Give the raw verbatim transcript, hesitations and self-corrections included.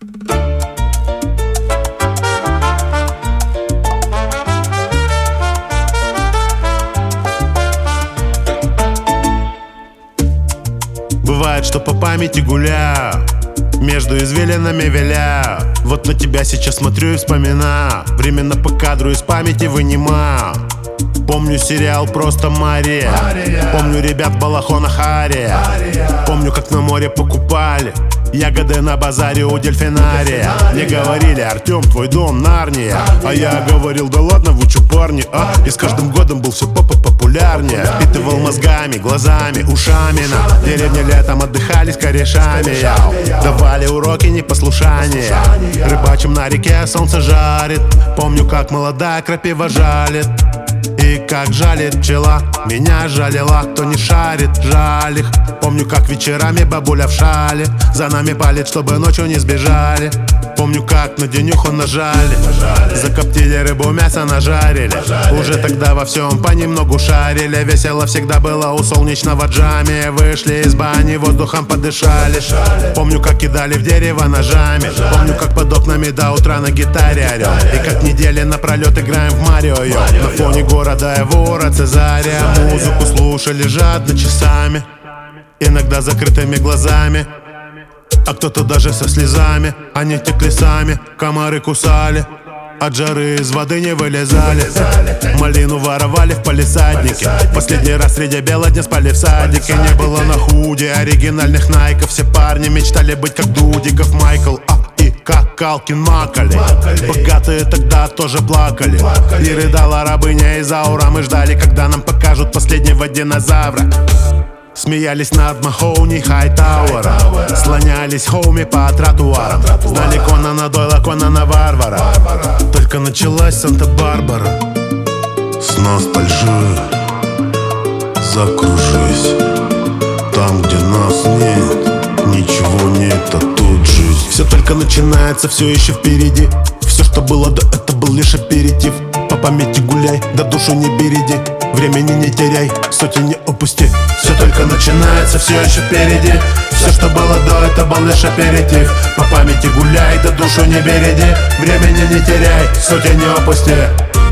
Бывает, что по памяти гуляю, между извилинами виляю. Вот на тебя сейчас смотрю и вспоминаю, временно по кадру из памяти вынимаю. Помню сериал «Просто Мария», помню ребят в балахонах Ария, помню, как на море покупали ягоды на базаре у дельфинария. Мне говорили: Артем, твой дом Нарния. А я говорил: да ладно, вы чё, парни, а? И с каждым годом был все популярнее. Впитывал мозгами, глазами, ушами. На деревне летом отдыхали с корешами. Давали уроки непослушания. Рыбачим на реке, солнце жарит. Помню, как молодая крапива жалит. И как жалит пчела, меня жалила. Кто не шарит, жаль их. Помню, как вечерами бабуля в шале за нами палит, чтобы ночью не сбежали. Помню, как на денюху нажали, закоптили рыбу, мясо нажарили. Уже тогда во всем понемногу шарили. Весело всегда было у солнечного джами. Вышли из бани, воздухом подышали. Помню, как кидали в дерево ножами. Помню, как под окнами до утра на гитаре орём. И как недели напролёт играем в Марио. На фоне города Эвора, Цезария. Музыку слушали жадно часами, иногда закрытыми глазами, а кто-то даже со слезами. Они текли сами, комары кусали, от жары из воды не вылезали. Малину воровали в палисаднике. Последний раз среди бела дня спали в садике. Не было на худе оригинальных найков. Все парни мечтали быть как Дудиков Майкл, а и как Калкин Макали. Богатые тогда тоже плакали. И рыдала рабыня из аура. Мы ждали, когда нам покажут последнего динозавра. Смеялись над Махоуни Хайтауэра, слонялись хоуми по тротуарам. Знали Конана Дойла, Конана Варвара. Только началась Санта-Барбара. С ностальжией закружись. Там, где нас нет, ничего нет, а тут жизнь. Все только начинается, все еще впереди. Все, что было до, это был лишь аперитив. По памяти гуляй, да душу не береди. Времени не теряй, сотни не упусти. Все только начинается, все еще впереди. Все, что было до, это был лишь аперитив. По памяти гуляй, да душу не береди. Времени не теряй, сотни не упусти.